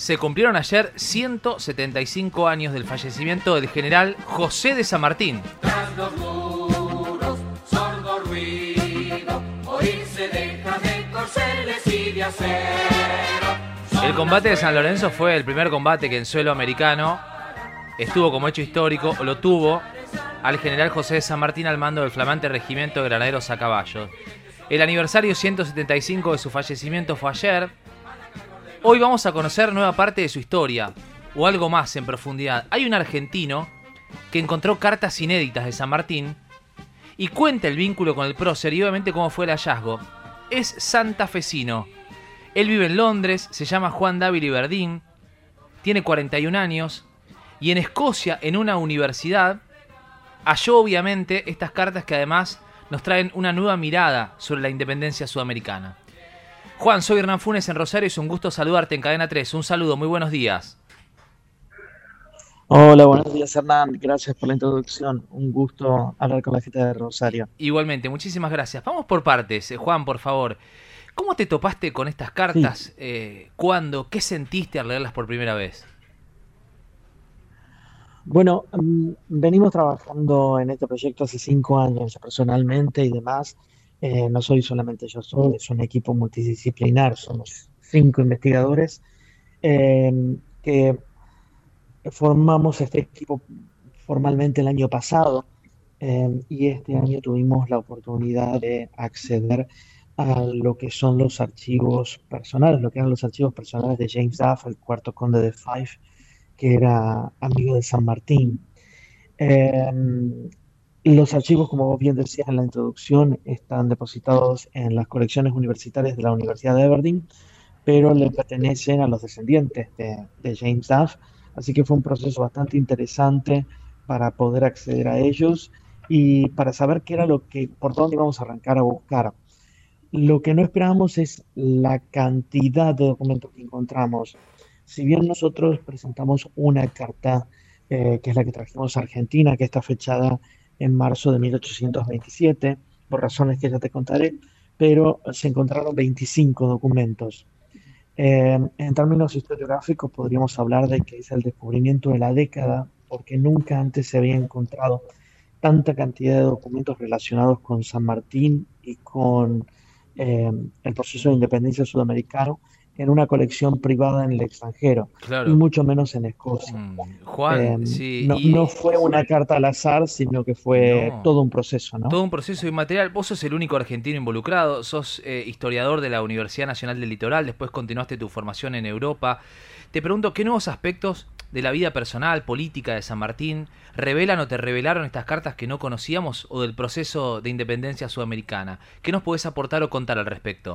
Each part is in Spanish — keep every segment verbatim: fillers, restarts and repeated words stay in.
Se cumplieron ayer ciento setenta y cinco años del fallecimiento del general José de San Martín. Tras los muros, sordo ruido, oírse deja de corceles y de acero. El combate de San Lorenzo fue el primer combate que en suelo americano estuvo como hecho histórico, o lo tuvo, al general José de San Martín al mando del flamante regimiento de granaderos a caballo. El aniversario ciento setenta y cinco de su fallecimiento fue ayer. Hoy vamos a conocer nueva parte de su historia, o algo más en profundidad. Hay un argentino que encontró cartas inéditas de San Martín y cuenta el vínculo con el prócer y obviamente cómo fue el hallazgo. Es santafesino. Él vive en Londres, se llama Juan Dávila Iberdín, tiene cuarenta y un años y en Escocia, en una universidad, halló obviamente estas cartas que además nos traen una nueva mirada sobre la independencia sudamericana. Juan, soy Hernán Funes en Rosario, es un gusto saludarte en Cadena tres. Un saludo, muy buenos días. Hola, buenos días Hernán, gracias por la introducción, un gusto hablar con la gente de Rosario. Igualmente, muchísimas gracias. Vamos por partes, eh, Juan, por favor. ¿Cómo te topaste con estas cartas? Sí. Eh, ¿Cuándo? ¿Qué sentiste al leerlas por primera vez? Bueno, um, venimos trabajando en este proyecto hace cinco años personalmente y demás. Eh, no soy solamente yo solo, es un equipo multidisciplinar, somos cinco investigadores eh, que formamos este equipo formalmente el año pasado eh, y este año tuvimos la oportunidad de acceder a lo que son los archivos personales, lo que eran los archivos personales de James Duff, el cuarto conde de Fife, que era amigo de San Martín. Eh, los archivos, como vos bien decías en la introducción, están depositados en las colecciones universitarias de la Universidad de Aberdeen, pero le pertenecen a los descendientes de, de James Duff, así que fue un proceso bastante interesante para poder acceder a ellos y para saber qué era lo que, por dónde íbamos a arrancar a buscar. Lo que no esperábamos es la cantidad de documentos que encontramos. Si bien nosotros presentamos una carta, eh, que es la que trajimos a Argentina, que está fechada en marzo de mil ochocientos veintisiete, por razones que ya te contaré, pero se encontraron veinticinco documentos. Eh, en términos historiográficos podríamos hablar de que es el descubrimiento de la década, porque nunca antes se había encontrado tanta cantidad de documentos relacionados con San Martín y con eh, el proceso de independencia sudamericano en una colección privada en el extranjero, Claro. y mucho menos en Escocia. Mm, Juan, Eh, sí. no, y... no fue una carta al azar, sino que fue No. todo un proceso, ¿no? Todo un proceso inmaterial. Vos sos el único argentino involucrado, sos eh, historiador de la Universidad Nacional del Litoral, después continuaste tu formación en Europa. Te pregunto, ¿qué nuevos aspectos de la vida personal, política de San Martín revelan o te revelaron estas cartas que no conocíamos o del proceso de independencia sudamericana? ¿Qué nos podés aportar o contar al respecto?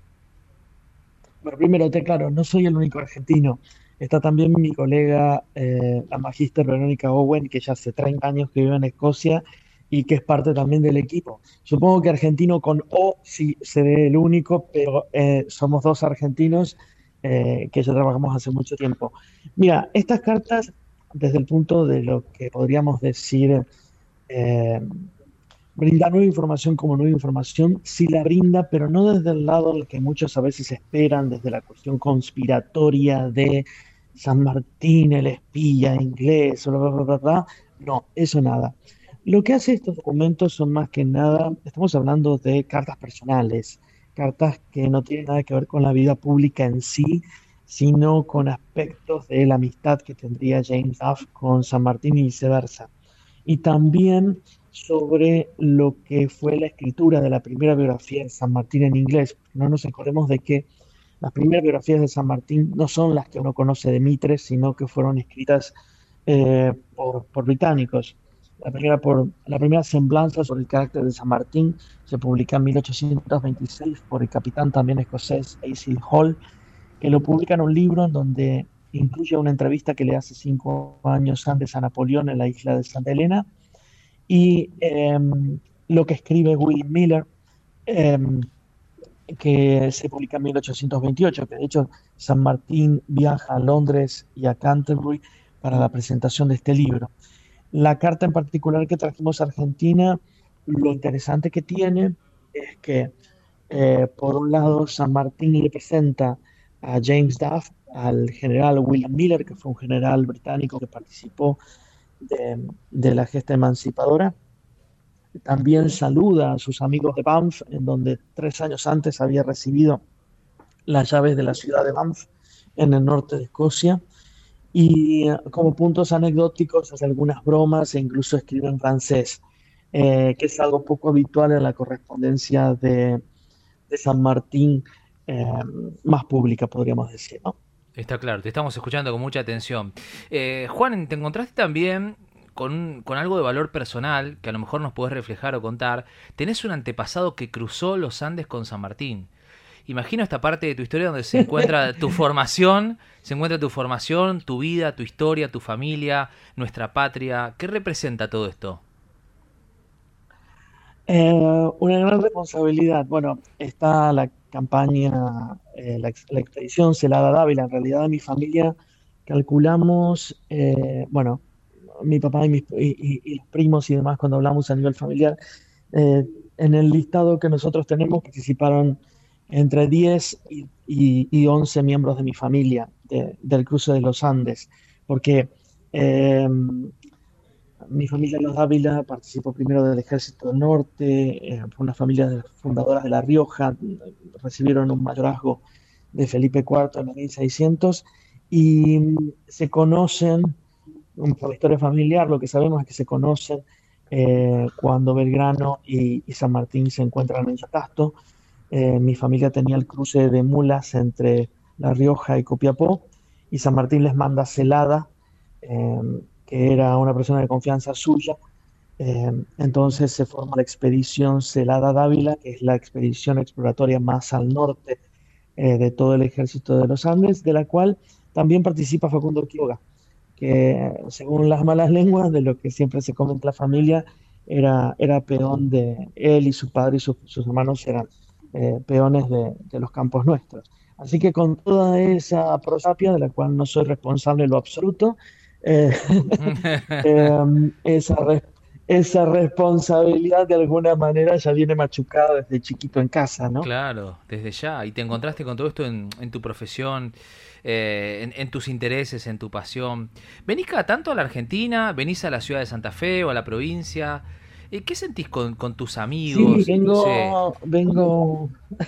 Bueno, primero te aclaro, no soy el único argentino. Está también mi colega, eh, la magíster Verónica Owen, que ya hace treinta años que vive en Escocia y que es parte también del equipo. Supongo que argentino con O sí seré el único, pero eh, somos dos argentinos eh, que ya trabajamos hace mucho tiempo. Mira, estas cartas, desde el punto de lo que podríamos decir, eh, brinda nueva información como nueva información, sí la brinda, pero no desde el lado al que muchos a veces esperan, desde la cuestión conspiratoria de San Martín, el espía inglés, bla, bla, bla, bla, bla. No, eso nada. Lo que hace estos documentos son más que nada, estamos hablando de cartas personales, cartas que no tienen nada que ver con la vida pública en sí, sino con aspectos de la amistad que tendría James Duff con San Martín y viceversa. Y también sobre lo que fue la escritura de la primera biografía de San Martín en inglés. No nos acordemos de que las primeras biografías de San Martín no son las que uno conoce de Mitre, sino que fueron escritas eh, por, por británicos. La primera, por, la primera semblanza sobre el carácter de San Martín se publica en mil ochocientos veintiséis por el capitán también escocés Basil Hall, que lo publica en un libro en donde incluye una entrevista que le hace cinco años antes a Napoleón en la isla de Santa Elena, y eh, lo que escribe William Miller, eh, que se publica en mil ochocientos veintiocho, que de hecho San Martín viaja a Londres y a Canterbury para la presentación de este libro. La carta en particular que trajimos a Argentina, lo interesante que tiene es que, eh, por un lado, San Martín le presenta a James Duff al general William Miller, que fue un general británico que participó de, de la gesta emancipadora. También saluda a sus amigos de Banff, en donde tres años antes había recibido las llaves de la ciudad de Banff, en el norte de Escocia. Y eh, como puntos anecdóticos hace algunas bromas e incluso escribe en francés, eh, que es algo poco habitual en la correspondencia de, de San Martín, eh, más pública, podríamos decir, ¿no? Está claro, te estamos escuchando con mucha atención. Eh, Juan, ¿te encontraste también con, con algo de valor personal que a lo mejor nos podés reflejar o contar? Tenés un antepasado que cruzó los Andes con San Martín. Imagino esta parte de tu historia donde se encuentra tu formación, se encuentra tu formación, tu vida, tu historia, tu familia, nuestra patria. ¿Qué representa todo esto? Eh, una gran responsabilidad. Bueno, está la campaña, eh, la, ex- la expedición Celada Dávila. En realidad, mi familia calculamos, eh, bueno, mi papá y, mis, y, y- y los primos y demás, cuando hablamos a nivel familiar, eh, en el listado que nosotros tenemos participaron entre diez y, y- y once miembros de mi familia de- del cruce de los Andes, porque eh, mi familia, los Dávila, participó primero del Ejército del Norte, eh, fue una familia de- fundadora de La Rioja, recibieron un mayorazgo de Felipe cuarto en el mil seiscientos y mm, se conocen, mm, por la historia familiar, lo que sabemos es que se conocen eh, cuando Belgrano y, y San Martín se encuentran en Yatasto. Eh, mi familia tenía el cruce de mulas entre La Rioja y Copiapó y San Martín les manda Celada, eh, que era una persona de confianza suya. Eh, entonces se forma la expedición Celada Dávila, que es la expedición exploratoria más al norte eh, de todo el ejército de los Andes, de la cual también participa Facundo Quiroga, que según las malas lenguas, de lo que siempre se comenta en la familia, era, era peón de él y su padre y sus, sus hermanos eran eh, peones de, de los campos nuestros. Así que con toda esa prosapia, de la cual no soy responsable en lo absoluto, eh, eh, esa, re- esa responsabilidad de alguna manera ya viene machucada desde chiquito en casa, ¿no? Claro, desde ya. Y te encontraste con todo esto en, en tu profesión, eh, en, en tus intereses, en tu pasión. ¿Venís cada tanto a la Argentina? ¿Venís a la ciudad de Santa Fe o a la provincia? Eh, ¿Qué sentís con, con tus Sí, amigos? Sí, vengo, vengo,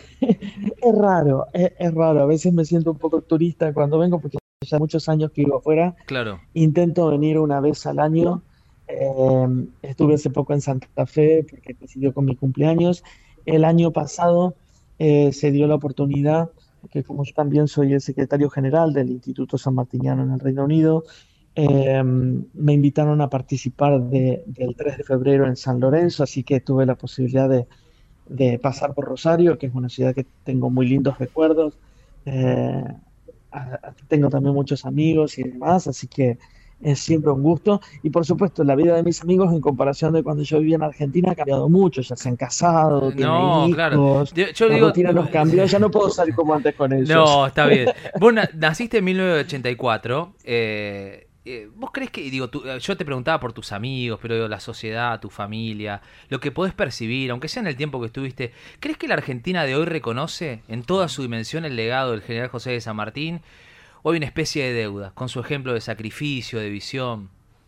es raro, es, es raro, a veces me siento un poco turista cuando vengo porque ya muchos años que vivo afuera, claro. intento venir una vez al año. Eh, estuve hace poco en Santa Fe porque coincidió con mi cumpleaños. El año pasado eh, se dio la oportunidad, que como yo también soy el secretario general del Instituto San Martiniano en el Reino Unido, eh, me invitaron a participar de- del tres de febrero en San Lorenzo, así que tuve la posibilidad de, de pasar por Rosario, que es una ciudad que tengo muy lindos recuerdos. Eh, a- a- Tengo también muchos amigos y demás, así que es siempre un gusto. Y por supuesto, la vida de mis amigos en comparación de cuando yo vivía en Argentina ha cambiado mucho, ya se han casado, tienen No, claro. hijos, Yo, yo la digo... rutina nos cambió, ya no puedo salir como antes con ellos. No, está bien. Vos na- naciste en mil novecientos ochenta y cuatro. Eh, eh, ¿Vos crees que, digo, tú- eh, yo te preguntaba por tus amigos, pero digo, la sociedad, tu familia, lo que podés percibir, aunque sea en el tiempo que estuviste, ¿crees que la Argentina de hoy reconoce en toda su dimensión el legado del general José de San Martín? ¿O hay una especie de deuda, con su ejemplo de sacrificio, de visión?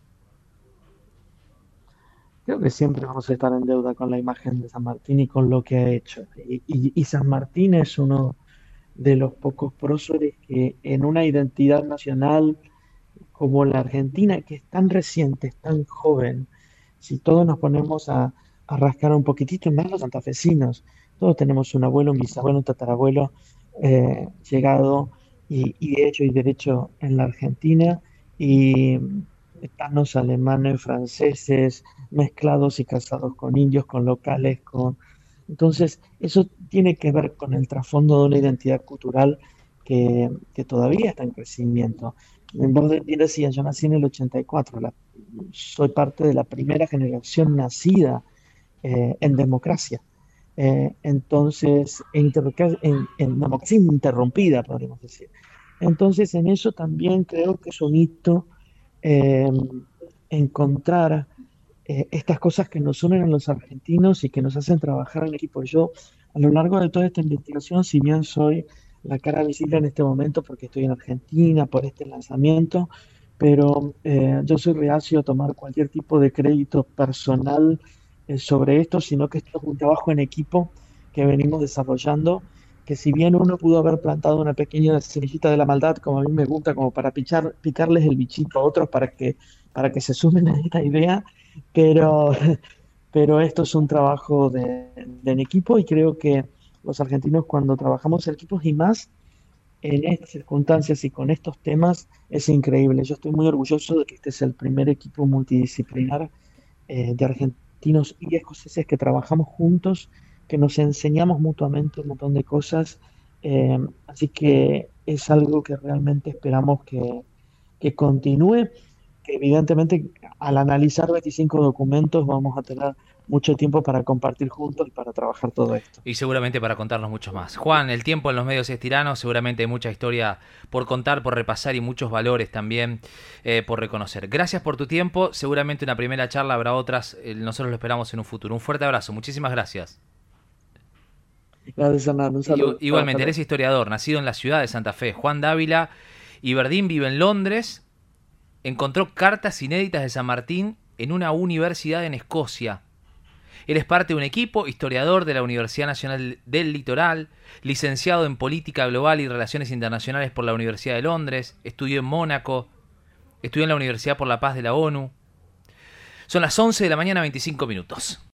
Creo que siempre vamos a estar en deuda con la imagen de San Martín y con lo que ha hecho. Y, y- y San Martín es uno de los pocos próceres que en una identidad nacional como la Argentina, que es tan reciente, es tan joven, si todos nos ponemos a, a rascar un poquitito, más los santafesinos, todos tenemos un abuelo, un bisabuelo, un tatarabuelo eh, llegado y, y de hecho y derecho en la Argentina, y gitanos, alemanes, franceses, mezclados y casados con indios, con locales, con... Entonces, eso tiene que ver con el trasfondo de una identidad cultural que, que todavía está en crecimiento. Vos de- bien decías, yo nací en el ochenta y cuatro, la- soy parte de la primera generación nacida eh, en democracia. Eh, entonces, en, interroca- en, en democracia interrumpida, podríamos decir. Entonces, en eso también creo que es un hito eh, encontrar eh, estas cosas que nos unen a los argentinos y que nos hacen trabajar en equipo. Yo, a lo largo de toda esta investigación, si bien soy la cara visible en este momento porque estoy en Argentina por este lanzamiento, pero eh, yo soy reacio a tomar cualquier tipo de crédito personal eh, sobre esto, sino que esto es un trabajo en equipo que venimos desarrollando, que si bien uno pudo haber plantado una pequeña semillita de la maldad, como a mí me gusta, como para pichar, picarles el bichito a otros para que, para que se sumen a esta idea, pero, pero esto es un trabajo de, de en equipo y creo que los argentinos cuando trabajamos en equipos y más en estas circunstancias y con estos temas es increíble. Yo estoy muy orgulloso de que este es el primer equipo multidisciplinar eh, de argentinos y escoceses que trabajamos juntos, que nos enseñamos mutuamente un montón de cosas. Eh, así que es algo que realmente esperamos que, que continúe, que evidentemente al analizar veinticinco documentos vamos a tener mucho tiempo para compartir juntos y para trabajar todo esto. Y seguramente para contarnos muchos más. Juan, el tiempo en los medios es tirano, seguramente hay mucha historia por contar, por repasar y muchos valores también eh, por reconocer. Gracias por tu tiempo, seguramente una primera charla, habrá otras, eh, nosotros lo esperamos en un futuro. Un fuerte abrazo, muchísimas gracias. Gracias, Hernando. Un saludo. Igualmente, eres historiador, nacido en la ciudad de Santa Fe. Juan Dávila Iberdín vive en Londres, encontró cartas inéditas de San Martín en una universidad en Escocia. Él es parte de un equipo, historiador de la Universidad Nacional del Litoral, licenciado en Política Global y Relaciones Internacionales por la Universidad de Londres, estudió en Mónaco, estudió en la Universidad por la Paz de la ONU. Son las once de la mañana, veinticinco minutos.